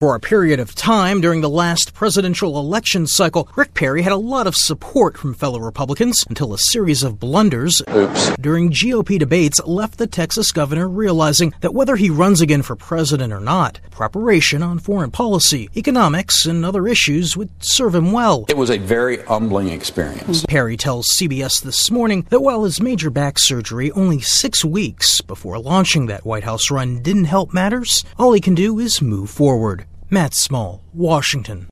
For a period of time during the last presidential election cycle, Rick Perry had a lot of support from fellow Republicans until a series of blunders during GOP debates left the Texas governor realizing that whether he runs again for president or not, preparation on foreign policy, economics, and other issues would serve him well. It was a very humbling experience. Perry tells CBS This Morning that while his major back surgery only 6 weeks before launching that White House run didn't help matters, all he can do is move forward. Matt Small, Washington.